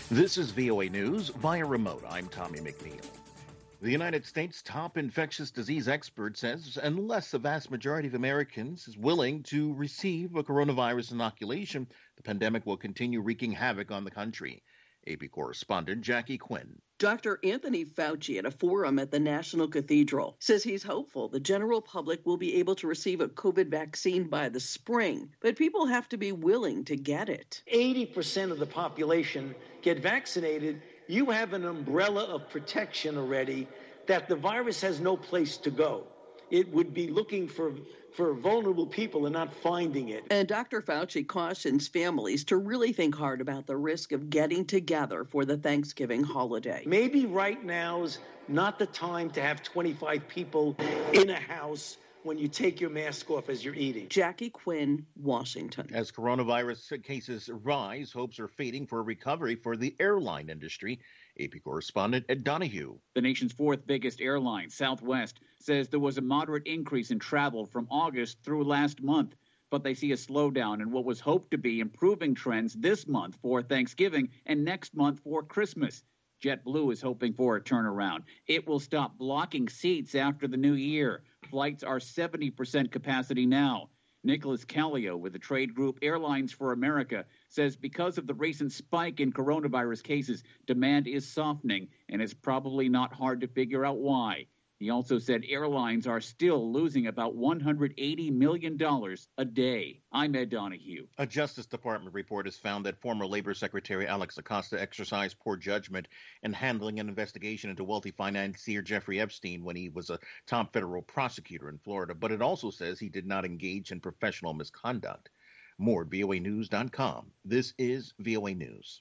This is VOA News via remote. I'm Tommy McNeil. The United States' top infectious disease expert says unless the vast majority of Americans is willing to receive a coronavirus inoculation, the pandemic will continue wreaking havoc on the country. AP correspondent Jackie Quinn. Dr. Anthony Fauci at a forum at the National Cathedral says he's hopeful the general public will be able to receive a COVID vaccine by the spring, but people have to be willing to get it. 80% of the population get vaccinated. You have an umbrella of protection already that the virus has no place to go. It would be looking for vulnerable people and not finding it. And Dr. Fauci cautions families to really think hard about the risk of getting together for the Thanksgiving holiday. Maybe right now is not the time to have 25 people in a house when you take your mask off as you're eating. Jackie Quinn, Washington. As coronavirus cases rise, hopes are fading for a recovery for the airline industry. AP correspondent Ed Donahue. The nation's fourth biggest airline, Southwest, says there was a moderate increase in travel from August through last month, but they see a slowdown in what was hoped to be improving trends this month for Thanksgiving and next month for Christmas. JetBlue is hoping for a turnaround. It will stop blocking seats after the new year. Flights are 70% capacity now. Nicholas Callio with the trade group Airlines for America says because of the recent spike in coronavirus cases, demand is softening, and it's probably not hard to figure out why. He also said airlines are still losing about $180 million a day. I'm Ed Donahue. A Justice Department report has found that former Labor Secretary Alex Acosta exercised poor judgment in handling an investigation into wealthy financier Jeffrey Epstein when he was a top federal prosecutor in Florida. But it also says he did not engage in professional misconduct. More at voanews.com. This is VOA News.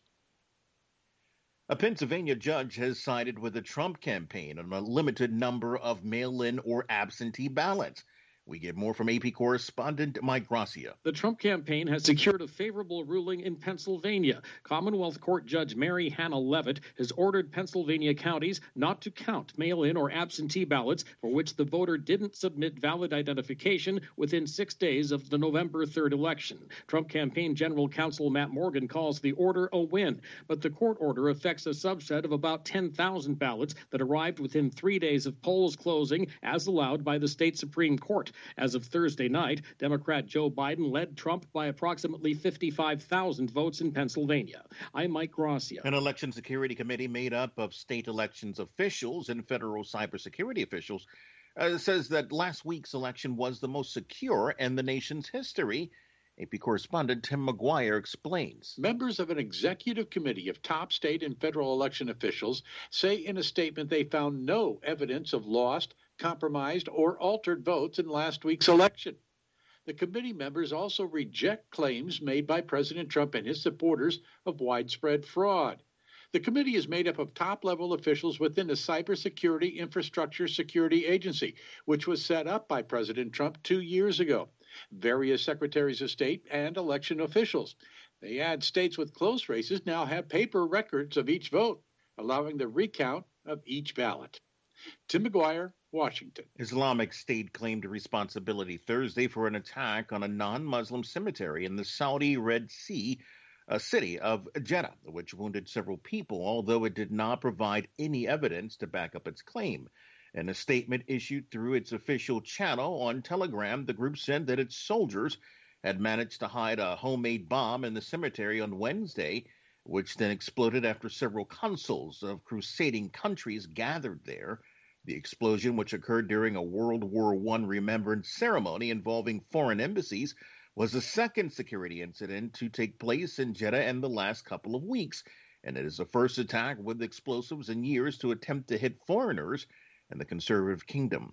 A Pennsylvania judge has sided with the Trump campaign on a limited number of mail-in or absentee ballots. We get more from AP correspondent Mike Gracia. The Trump campaign has secured a favorable ruling in Pennsylvania. Commonwealth Court Judge Mary Hannah Levitt has ordered Pennsylvania counties not to count mail-in or absentee ballots for which the voter didn't submit valid identification within 6 days of the November 3rd election. Trump campaign general counsel Matt Morgan calls the order a win, but the court order affects a subset of about 10,000 ballots that arrived within 3 days of polls closing, as allowed by the state Supreme Court. As of Thursday night, Democrat Joe Biden led Trump by approximately 55,000 votes in Pennsylvania. I'm Mike Gracia. An election security committee made up of state elections officials and federal cybersecurity officials says that last week's election was the most secure in the nation's history. AP correspondent Tim McGuire explains. Members of an executive committee of top state and federal election officials say in a statement they found no evidence of lost, compromised, or altered votes in last week's election. The committee members also reject claims made by President Trump and his supporters of widespread fraud. The committee is made up of top-level officials within the Cybersecurity Infrastructure Security Agency, which was set up by President Trump 2 years ago. Various secretaries of state and election officials. They add states with close races now have paper records of each vote, allowing the recount of each ballot. Tim McGuire, Washington. Islamic State claimed responsibility Thursday for an attack on a non-Muslim cemetery in the Saudi Red Sea city of Jeddah, which wounded several people, although it did not provide any evidence to back up its claim. In a statement issued through its official channel on Telegram, the group said that its soldiers had managed to hide a homemade bomb in the cemetery on Wednesday, which then exploded after several consuls of crusading countries gathered there. The explosion, which occurred during a World War I remembrance ceremony involving foreign embassies, was the second security incident to take place in Jeddah in the last couple of weeks, and it is the first attack with explosives in years to attempt to hit foreigners in the conservative kingdom.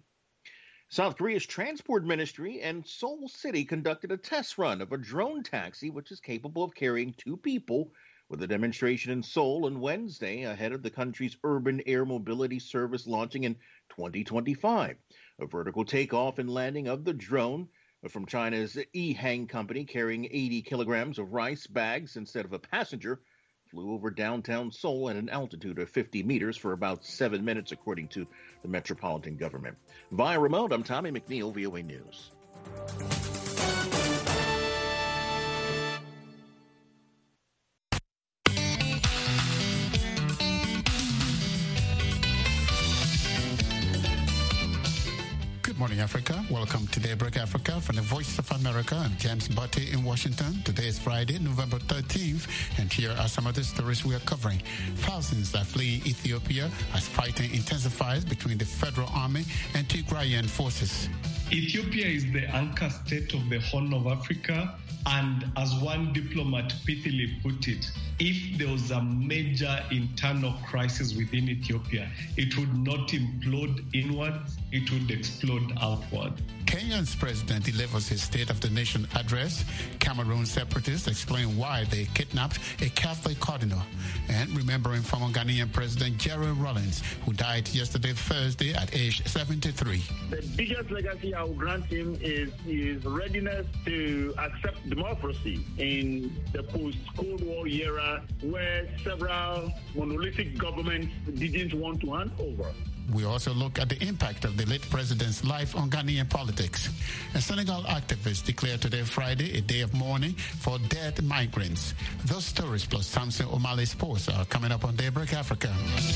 South Korea's transport ministry and Seoul City conducted a test run of a drone taxi which is capable of carrying 2 people, with a demonstration in Seoul on Wednesday ahead of the country's urban air mobility service launching in 2025. A vertical takeoff and landing of the drone from China's EHang company carrying 80 kilograms of rice bags instead of a passenger flew over downtown Seoul at an altitude of 50 meters for about 7 minutes, according to the metropolitan government. Via remote, I'm Tommy McNeil, VOA News. morning, Africa. Welcome to Daybreak Africa from the Voice of America. I'm James Butte in Washington. Today is Friday, November 13th, and here are some of the stories we are covering. Thousands are fleeing Ethiopia as fighting intensifies between the Federal Army and Tigrayan forces. Ethiopia is the anchor state of the Horn of Africa, and as one diplomat pithily put it, if there was a major internal crisis within Ethiopia, it would not implode inwards, it would explode outward. Kenya's president delivers his State of the Nation address. Cameroon separatists explain why they kidnapped a Catholic cardinal. And remembering former Ghanaian President Jerry Rawlings, who died yesterday, Thursday, at age 73. The biggest legacy I will grant him is his readiness to accept democracy in the post-Cold War era, where several monolithic governments didn't want to hand over. We also look at the impact of the late president's life on Ghanaian politics. A Senegal activist declared today, Friday, a day of mourning for dead migrants. Those stories plus Samson O'Malley's posts are coming up on Daybreak Africa.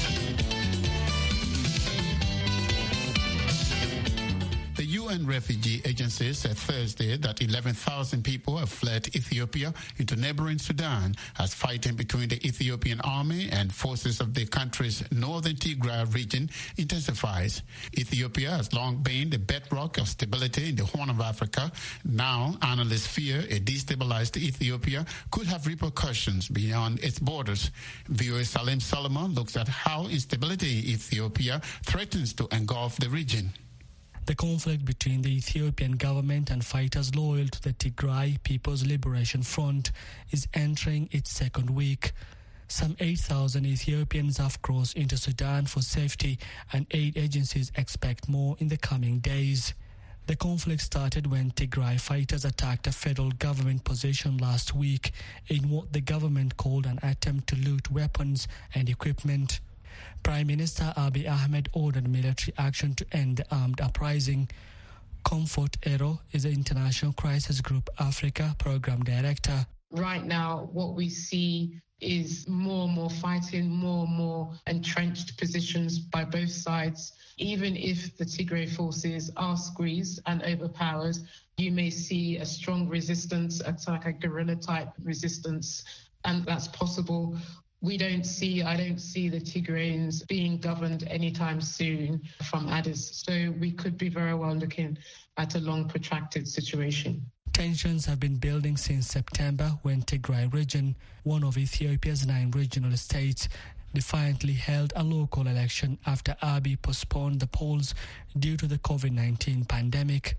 The UN Refugee Agency said Thursday that 11,000 people have fled Ethiopia into neighboring Sudan as fighting between the Ethiopian army and forces of the country's northern Tigray region intensifies. Ethiopia has long been the bedrock of stability in the Horn of Africa. Now, analysts fear a destabilized Ethiopia could have repercussions beyond its borders. VOA Salim Solomon looks at how instability in Ethiopia threatens to engulf the region. The conflict between the Ethiopian government and fighters loyal to the Tigray People's Liberation Front is entering its second week. Some 8,000 Ethiopians have crossed into Sudan for safety, and aid agencies expect more in the coming days. The conflict started when Tigray fighters attacked a federal government position last week in what the government called an attempt to loot weapons and equipment. Prime Minister Abiy Ahmed ordered military action to end the armed uprising. Comfort Ero is the International Crisis Group Africa Program Director. Right now, what we see is more and more fighting, more and more entrenched positions by both sides. Even if the Tigray forces are squeezed and overpowered, you may see a strong resistance, like a guerrilla-type resistance, and that's possible. I don't see the Tigrayans being governed anytime soon from Addis. So we could be very well looking at a long, protracted situation. Tensions have been building since September when Tigray region, one of Ethiopia's 9 regional states, defiantly held a local election after Abiy postponed the polls due to the COVID-19 pandemic.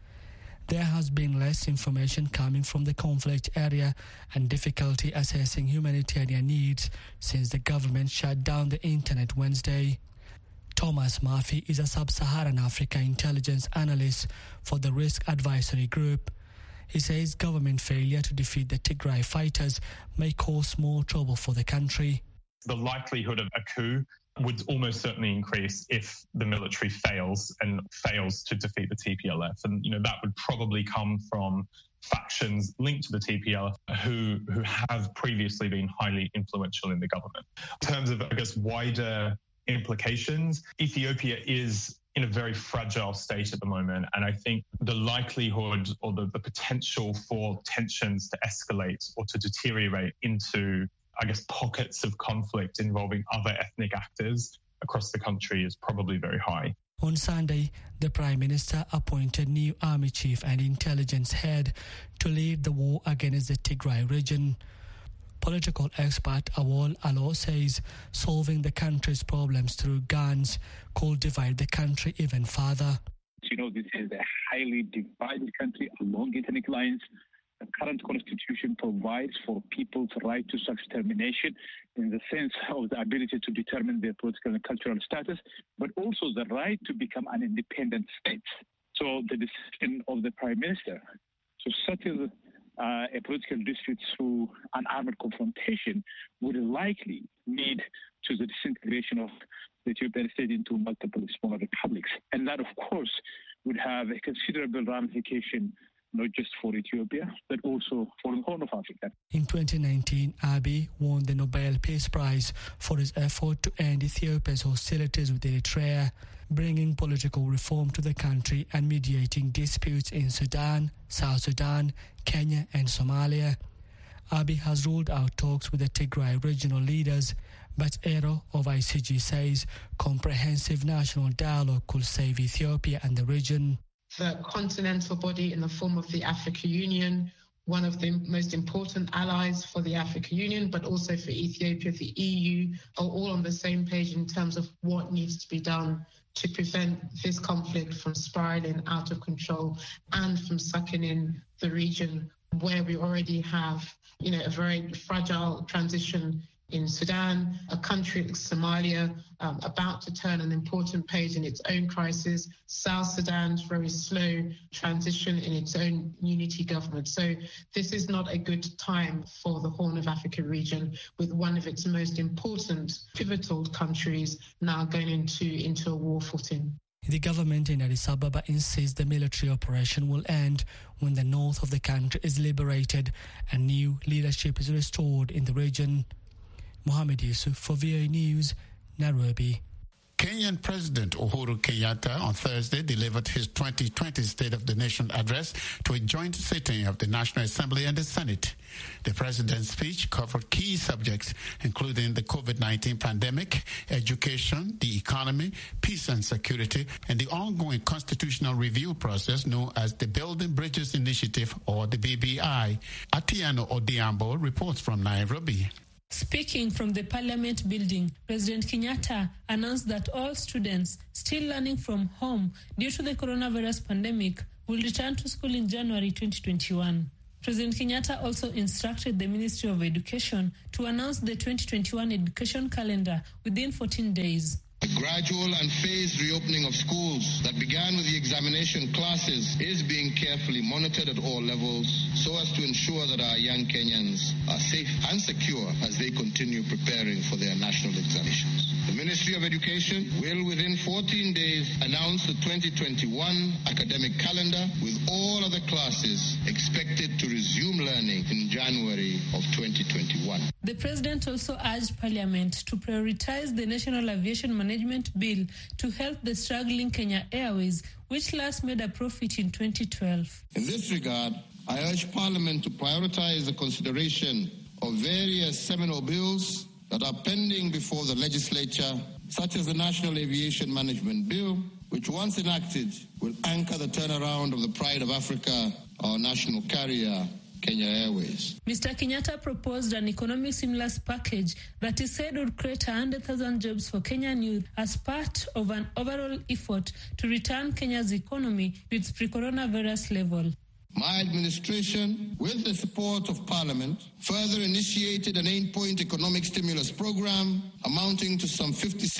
There has been less information coming from the conflict area and difficulty assessing humanitarian needs since the government shut down the internet Wednesday. Thomas Murphy is a sub-Saharan Africa intelligence analyst for the Risk Advisory Group. He says government failure to defeat the Tigray fighters may cause more trouble for the country. The likelihood of a coup would almost certainly increase if the military fails to defeat the TPLF. And, that would probably come from factions linked to the TPLF who have previously been highly influential in the government. In terms of, wider implications, Ethiopia is in a very fragile state at the moment. And I think the likelihood or the potential for tensions to escalate or to deteriorate into pockets of conflict involving other ethnic actors across the country is probably very high. On Sunday, the Prime Minister appointed new army chief and intelligence head to lead the war against the Tigray region. Political expert Awol Alo says solving the country's problems through guns could divide the country even further. This is a highly divided country along ethnic lines. The current constitution provides for people's right to self-determination in the sense of the ability to determine their political and cultural status, but also the right to become an independent state. So the decision of the Prime Minister to settle a political dispute through an armed confrontation would likely lead to the disintegration of the Ethiopian state into multiple smaller republics. And that, of course, would have a considerable ramification not just for Ethiopia, but also for the Horn of Africa. In 2019, Abiy won the Nobel Peace Prize for his effort to end Ethiopia's hostilities with Eritrea, bringing political reform to the country and mediating disputes in Sudan, South Sudan, Kenya and Somalia. Abiy has ruled out talks with the Tigray regional leaders, but Ero of ICG says comprehensive national dialogue could save Ethiopia and the region. The continental body in the form of the African Union, one of the most important allies for the African Union, but also for Ethiopia, the EU, are all on the same page in terms of what needs to be done to prevent this conflict from spiraling out of control and from sucking in the region where we already have, a very fragile transition in Sudan, a country like Somalia about to turn an important page in its own crisis, South Sudan's very slow transition in its own unity government. So this is not a good time for the Horn of Africa region, with one of its most important pivotal countries now going into a war footing. The government in Addis Ababa insists the military operation will end when the north of the country is liberated and new leadership is restored in the region. Mohamed Yusuf for VOA News, Nairobi. Kenyan President Uhuru Kenyatta on Thursday delivered his 2020 State of the Nation address to a joint sitting of the National Assembly and the Senate. The president's speech covered key subjects, including the COVID-19 pandemic, education, the economy, peace and security, and the ongoing constitutional review process known as the Building Bridges Initiative, or the BBI. Atiano Odiambo reports from Nairobi. Speaking from the Parliament building, President Kenyatta announced that all students still learning from home due to the coronavirus pandemic will return to school in January 2021. President Kenyatta also instructed the Ministry of Education to announce the 2021 education calendar within 14 days. The gradual and phased reopening of schools that began with the examination classes is being carefully monitored at all levels so as to ensure that our young Kenyans are safe and secure as they continue preparing for their national examinations. The Ministry of Education will within 14 days announce the 2021 academic calendar with all other classes expected to resume learning in January of 2021. The President also urged Parliament to prioritize the National Aviation Management Bill to help the struggling Kenya Airways, which last made a profit in 2012. In this regard, I urge Parliament to prioritize the consideration of various seminal bills that are pending before the legislature, such as the National Aviation Management Bill, which once enacted will anchor the turnaround of the pride of Africa, our national carrier, Kenya Airways. Mr. Kenyatta proposed an economic stimulus package that he said would create 100,000 jobs for Kenyan youth as part of an overall effort to return Kenya's economy to its pre-coronavirus level. My administration, with the support of Parliament, further initiated an 8-point economic stimulus program amounting to some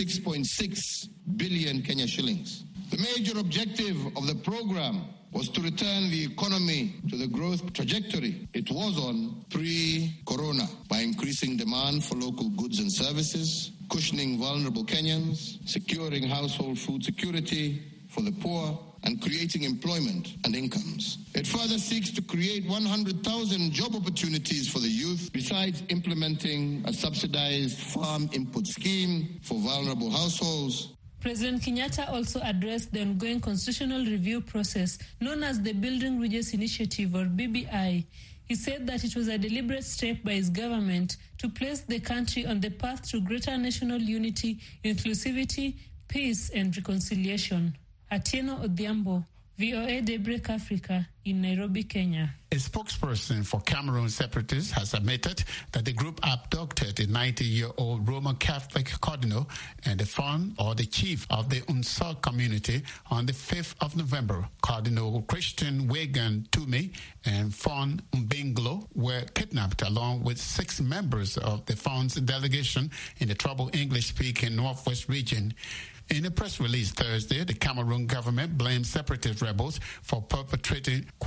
56.6 billion Kenya shillings. The major objective of the program was to return the economy to the growth trajectory it was on pre-corona by increasing demand for local goods and services, cushioning vulnerable Kenyans, securing household food security for the poor, and creating employment and incomes. It further seeks to create 100,000 job opportunities for the youth, besides implementing a subsidized farm input scheme for vulnerable households. President Kenyatta also addressed the ongoing constitutional review process known as the Building Bridges Initiative, or BBI. He said that it was a deliberate step by his government to place the country on the path to greater national unity, inclusivity, peace, and reconciliation. Atieno Odhiambo, VOA Daybreak Africa in Nairobi, Kenya. A spokesperson for Cameroon separatists has admitted that the group abducted a 90-year-old Roman Catholic cardinal and the founder or the chief of the Unsar community on the 5th of November. Cardinal Christian Wegan Toomey and Fon Mbinglo were kidnapped along with 6 members of the Fon's delegation in the troubled English-speaking Northwest region. In a press release Thursday, the Cameroon government blamed separatist rebels for perpetrating, quote,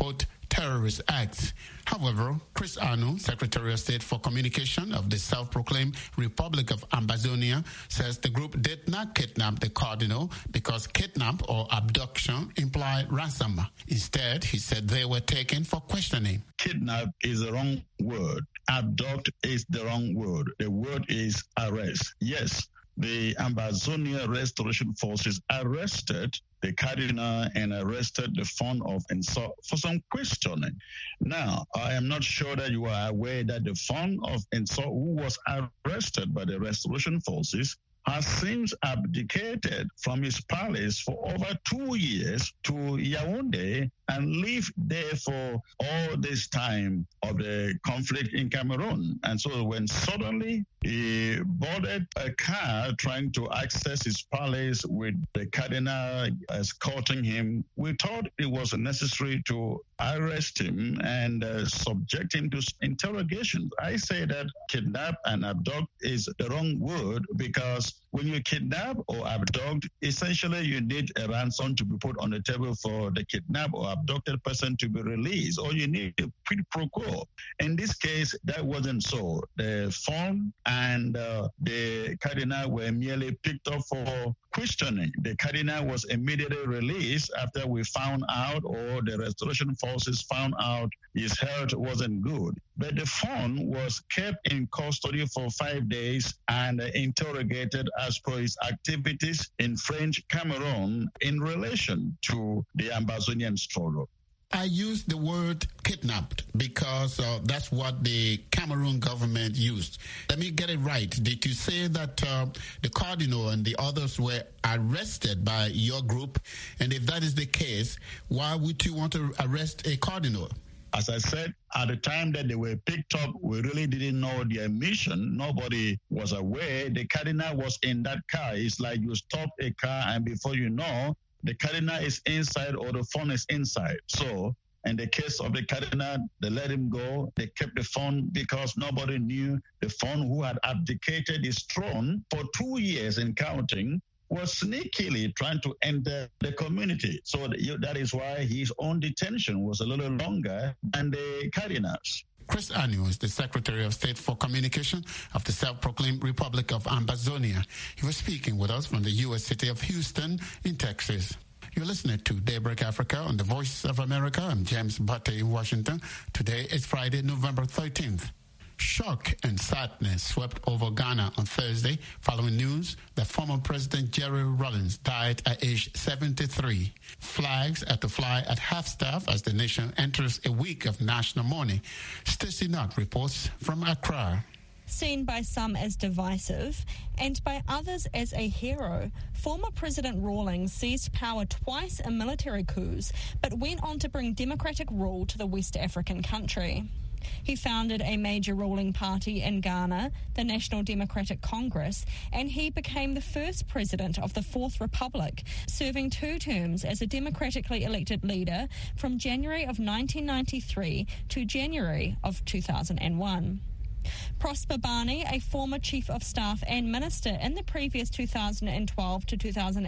terrorist acts. However, Chris Anu, Secretary of State for Communication of the self-proclaimed Republic of Ambazonia, says the group did not kidnap the cardinal because kidnap or abduction imply ransom. Instead, he said they were taken for questioning. Kidnap is the wrong word. Abduct is the wrong word. The word is arrest. Yes, the Ambazonia Restoration Forces arrested the cardinal and arrested the fund of Ensor for some questioning. Now, I am not sure that you are aware that the fund of Ensor, who was arrested by the Restoration Forces, has since abdicated from his palace for over 2 years to Yaoundé and lived there for all this time of the conflict in Cameroon. And so when suddenly he boarded a car trying to access his palace with the cardinal escorting him, we thought it was necessary to arrest him and subject him to interrogation. I say that kidnap and abduct is the wrong word because when you kidnap or abduct, essentially you need a ransom to be put on the table for the kidnapped or abducted person to be released, or you need a quid pro quo. In this case, that wasn't so. The fund and the cardinal were merely picked up for questioning. The cardinal was immediately released after we found out, or the restoration forces found out, his health wasn't good. But the fund was kept in custody for 5 days and interrogated as per his activities in French Cameroon in relation to the Ambazonian struggle. I use the word kidnapped because that's what the Cameroon government used. Let me get it right. Did you say that the cardinal and the others were arrested by your group? And if that is the case, why would you want to arrest a cardinal? As I said, at the time that they were picked up, we really didn't know their mission. Nobody was aware. The cardinal was in that car. It's like you stop a car and before you know, the cardinal is inside or the phone is inside. So in the case of the cardinal, they let him go. They kept the phone because nobody knew the phone who had abdicated his throne for 2 years and counting was sneakily trying to enter the community. So that is why his own detention was a little longer than the cardinal's. Chris Anu is the Secretary of State for Communication of the self-proclaimed Republic of Ambazonia. He was speaking with us from the U.S. city of Houston in Texas. You're listening to Daybreak Africa on the Voice of America. I'm James Butte in Washington. Today is Friday, November 13th. Shock and sadness swept over Ghana on Thursday following news that former President Jerry Rawlings died at age 73. Flags are to fly at half-staff as the nation enters a week of national mourning. Stacey Knott reports from Accra. Seen by some as divisive and by others as a hero, former President Rawlings seized power twice in military coups but went on to bring democratic rule to the West African country. He founded a major ruling party in Ghana, the National Democratic Congress, and he became the first president of the Fourth Republic, serving 2 terms as a democratically elected leader from January of 1993 to January of 2001. Prosper Barney, a former Chief of Staff and Minister in the previous 2012 to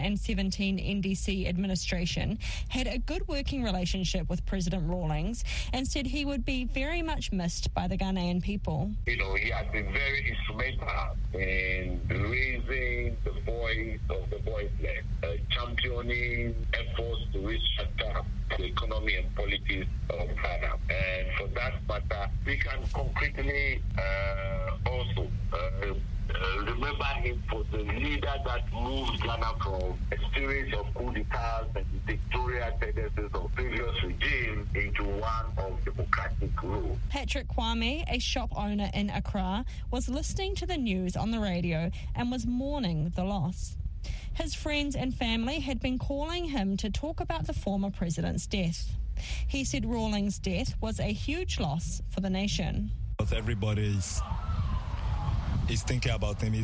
2017 NDC administration, had a good working relationship with President Rawlings and said he would be very much missed by the Ghanaian people. You know, he has been very instrumental in raising the voice of the voiceless, championing efforts to restructure the economy and politics of Ghana. And for that matter, we can concretely also remember him for the leader that moved Ghana from experience of coup d'etats and dictatorial tendencies of previous regime into one of democratic rule. Patrick Kwame, a shop owner in Accra, was listening to the news on the radio and was mourning the loss. His friends and family had been calling him to talk about the former president's death. He said Rawlings' death was a huge loss for the nation. Everybody is thinking about him.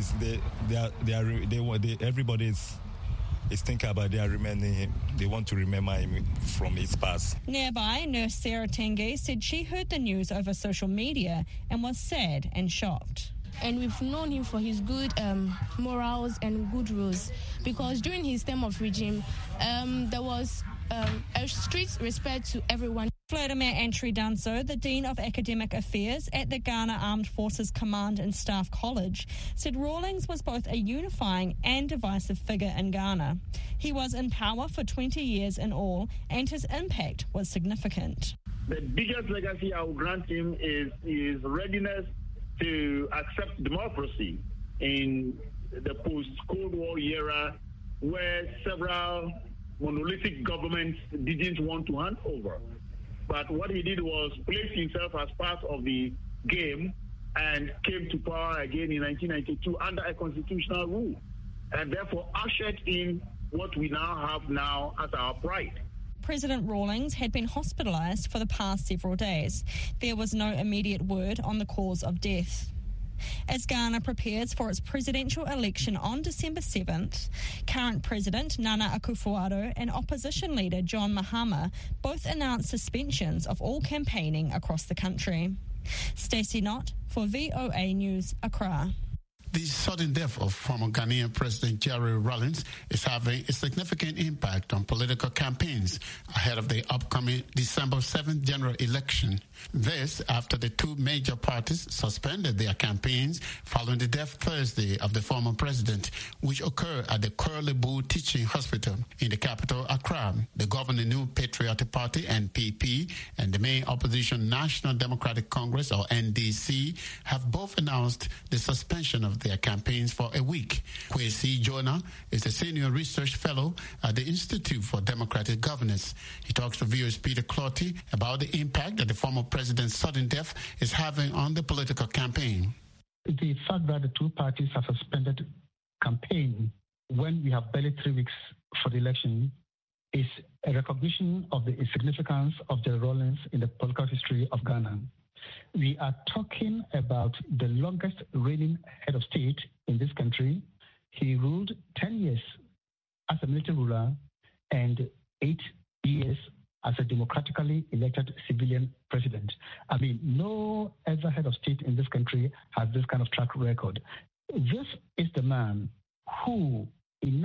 Everybody is thinking about they are remembering him. They want to remember him from his past. Nearby, nurse Sarah Tenge said she heard the news over social media and was sad and shocked. And we've known him for his good morals and good rules, because during his term of regime, there was a strict respect to everyone. Vladimir Antri-Danso, the Dean of Academic Affairs at the Ghana Armed Forces Command and Staff College, said Rawlings was both a unifying and divisive figure in Ghana. He was in power for 20 years in all, and his impact was significant. The biggest legacy I will grant him is his readiness to accept democracy in the post-Cold War era, where several monolithic governments didn't want to hand over. But what he did was place himself as part of the game and came to power again in 1992 under a constitutional rule, and therefore ushered in what we now have now as our pride. President Rawlings had been hospitalised for the past several days. There was no immediate word on the cause of death. As Ghana prepares for its presidential election on December 7th, current President Nana Akufo-Addo and opposition leader John Mahama both announced suspensions of all campaigning across the country. Stacey Knott for VOA News, Accra. The sudden death of former Ghanaian President Jerry Rawlings is having a significant impact on political campaigns ahead of the upcoming December 7th general election. This after the two major parties suspended their campaigns following the death Thursday of the former president, which occurred at the Curly Bull Teaching Hospital in the capital, Accra. The governing New Patriotic Party, NPP, and the main opposition National Democratic Congress, or NDC, have both announced the suspension of their campaigns for a week. Kwesi Jonah is a senior research fellow at the Institute for Democratic Governance. He talks to VOA's Peter Clotty about the impact that the former president's sudden death is having on the political campaign. The fact that the two parties have suspended campaign when we have barely 3 weeks for the election is a recognition of the significance of Jerry Rawlings in the political history of Ghana. We are talking about the longest reigning head of state in this country. He ruled 10 years as a military ruler and 8 years as a democratically elected civilian president. I mean, no other head of state in this country has this kind of track record. This is the man who, in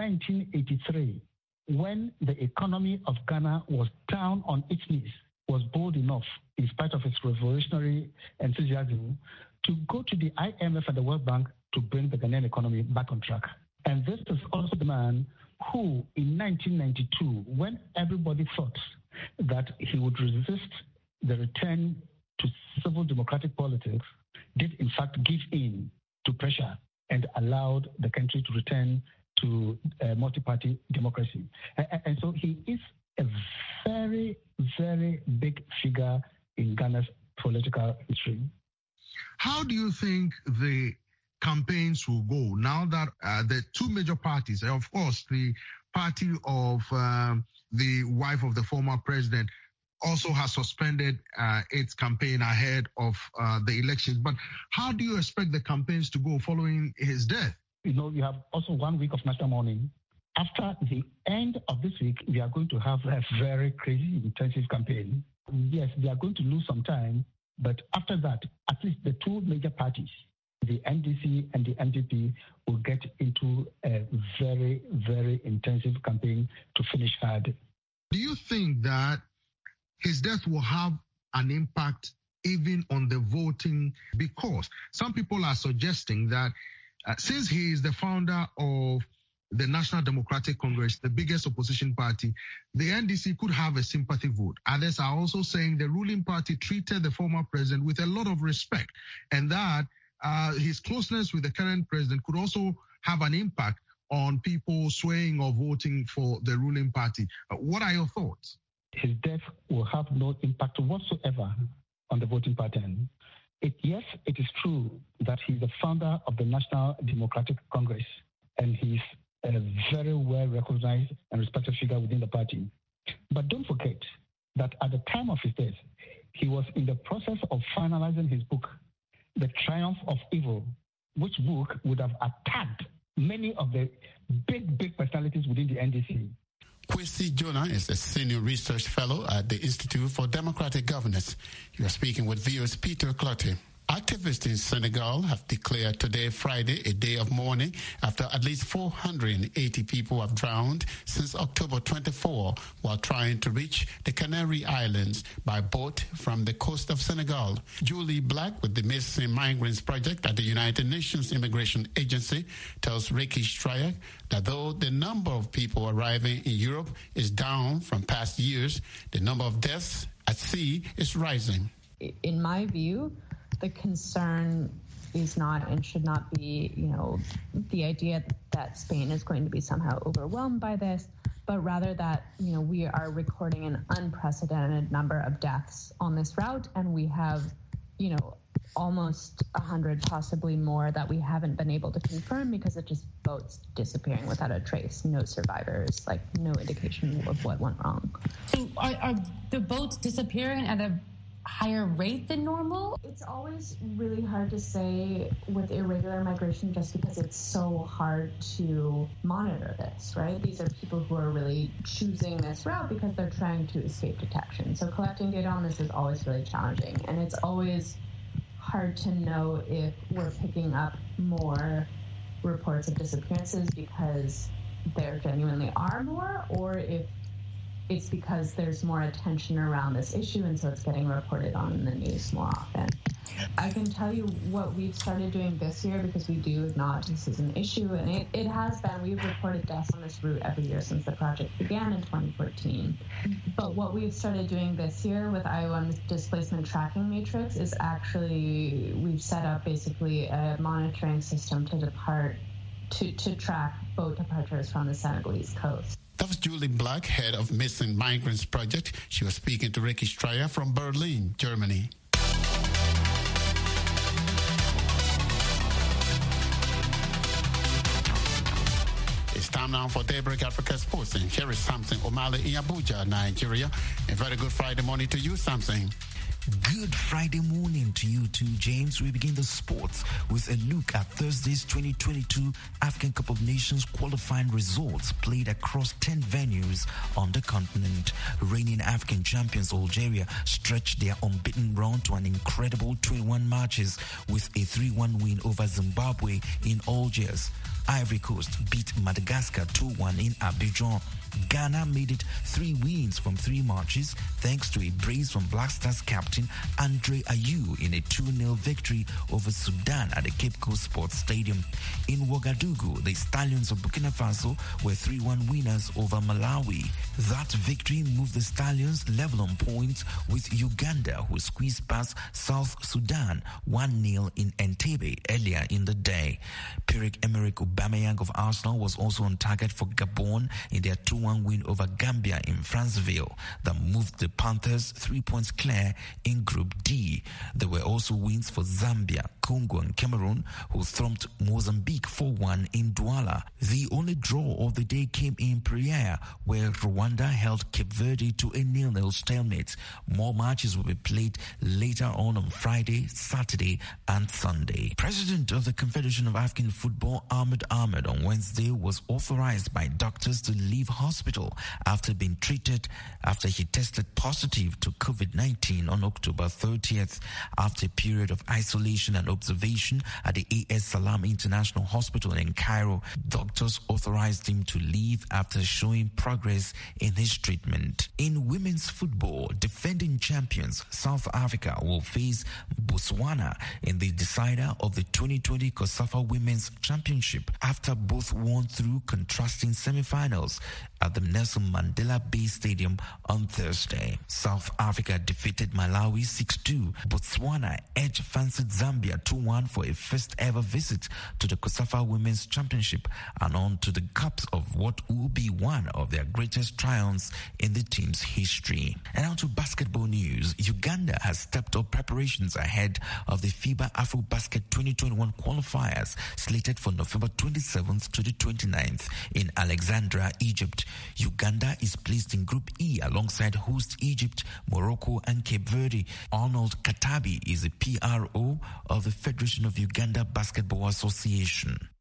1983, when the economy of Ghana was down on its knees, was bold enough, in spite of his revolutionary enthusiasm, to go to the IMF and the World Bank to bring the Ghanaian economy back on track. And this is also the man who, in 1992, when everybody thought that he would resist the return to civil democratic politics, did in fact give in to pressure and allowed the country to return to multi-party democracy. And so he is a very, very big figure in Ghana's political history. How do you think the campaigns will go now that the two major parties, of course, the party of the wife of the former president also has suspended its campaign ahead of the elections. But how do you expect the campaigns to go following his death? You know, you have also 1 week of national mourning. After the end of this week, we are going to have a very crazy, intensive campaign. Yes, they are going to lose some time, but after that, at least the two major parties, the NDC and the NPP, will get into a very, very intensive campaign to finish hard. Do you think that his death will have an impact even on the voting? Because some people are suggesting that since he is the founder of the National Democratic Congress, the biggest opposition party, the NDC could have a sympathy vote. Others are also saying the ruling party treated the former president with a lot of respect, and that his closeness with the current president could also have an impact on people swaying or voting for the ruling party. What are your thoughts? His death will have no impact whatsoever on the voting pattern. Yes, it is true that he's the founder of the National Democratic Congress, and he's a very well recognized and respected figure within the party. But don't forget that at the time of his death, he was in the process of finalizing his book, The Triumph of Evil, which book would have attacked many of the big personalities within the NDC. Kwesi Jonah is a senior research fellow at the Institute for Democratic Governance. You are speaking with VOA's Peter Clotty. Activists in Senegal have declared today, Friday, a day of mourning after at least 480 people have drowned since October 24 while trying to reach the Canary Islands by boat from the coast of Senegal. Julie Black with the Missing Migrants Project at the United Nations Immigration Agency tells Ricky Stryer that though the number of people arriving in Europe is down from past years, the number of deaths at sea is rising. In my view, the concern is not and should not be, the idea that Spain is going to be somehow overwhelmed by this, but rather that, we are recording an unprecedented number of deaths on this route, and we have, almost 100, possibly more, that we haven't been able to confirm because of just boats disappearing without a trace, no survivors, no indication of what went wrong. So are the boats disappearing at a higher rate than normal? It's always really hard to say with irregular migration just because it's so hard to monitor this, right? These are people who are really choosing this route because they're trying to escape detection. So collecting data on this is always really challenging, and it's always hard to know if we're picking up more reports of disappearances because there genuinely are more, or if it's because there's more attention around this issue and so it's getting reported on in the news more often. I can tell you what we've started doing this year, because we do acknowledge this is an issue, and it has been. We've reported deaths on this route every year since the project began in 2014. But what we've started doing this year with IOM's displacement tracking matrix is actually we've set up basically a monitoring system to track boat departures from the Senegalese coast. That was Julie Black, head of Missing Migrants Project. She was speaking to Ricky Stryer from Berlin, Germany. It's time now for Daybreak Africa Sports. And here is Samson Omale in Abuja, Nigeria. A very good Friday morning to you, Samson. Good Friday morning to you too, James. We begin the sports with a look at Thursday's 2022 African Cup of Nations qualifying results played across 10 venues on the continent. Reigning African champions Algeria stretched their unbeaten run to an incredible 21 matches with a 3-1 win over Zimbabwe in Algiers. Ivory Coast beat Madagascar 2-1 in Abidjan. Ghana made it 3 wins from 3 matches thanks to a brace from Black Stars captain Andre Ayew in a 2-0 victory over Sudan at the Cape Coast Sports Stadium. In Ouagadougou, the Stallions of Burkina Faso were 3-1 winners over Malawi. That victory moved the Stallions level on points with Uganda, who squeezed past South Sudan 1-0 in Entebbe earlier in the day. Pierre-Emerick Aubameyang of Arsenal was also on target for Gabon in their 2-1 win over Gambia in Franceville that moved the Panthers 3 points clear in Group D. There were also wins for Zambia, Congo and Cameroon, who thumped Mozambique 4-1 in Douala. The only draw of the day came in Praia, where Rwanda held Cape Verde to a 0-0 stalemate. More matches will be played later on Friday, Saturday and Sunday. President of the Confederation of African Football, Ahmed Ahmed, on Wednesday was authorized by doctors to leave hospital after being treated after he tested positive to COVID-19 on October 30th. After a period of isolation and observation at the AS Salam International Hospital in Cairo, doctors authorized him to leave after showing progress in his treatment. In women's football, defending champions South Africa will face Botswana in the decider of the 2020 COSAFA Women's Championship after both won through contrasting semi-finals at the Nelson Mandela Bay Stadium on Thursday. South Africa defeated Malawi 6-2. Botswana edged fancied Zambia 2-1 for a first ever visit to the COSAFA Women's Championship and on to the cups of what will be one of their greatest triumphs in the team's history. And on to basketball news. Uganda has stepped up preparations ahead of the FIBA AfroBasket 2021 qualifiers slated for November 27th to the 29th in Alexandria, Egypt. Uganda is placed in Group E alongside host Egypt, Morocco and Cape Verde. Arnold Katabi is a PRO of the Federation of Uganda Basketball Association.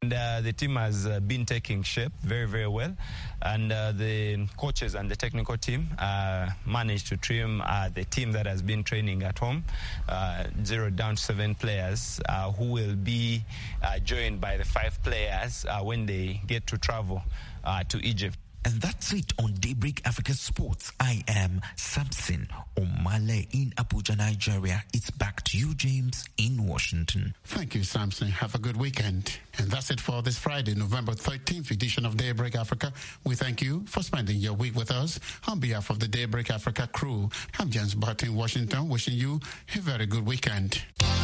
And the team has been taking shape very, very well. And the coaches and the technical team managed to trim the team that has been training at home, 0 down to 7 players, who will be joined by the 5 players when they get to travel to Egypt. And that's it on Daybreak Africa Sports. I am Samson Omale in Abuja, Nigeria. It's back to you, James, in Washington. Thank you, Samson. Have a good weekend. And that's it for this Friday, November 13th edition of Daybreak Africa. We thank you for spending your week with us. On behalf of the Daybreak Africa crew, I'm James Barton in Washington, wishing you a very good weekend.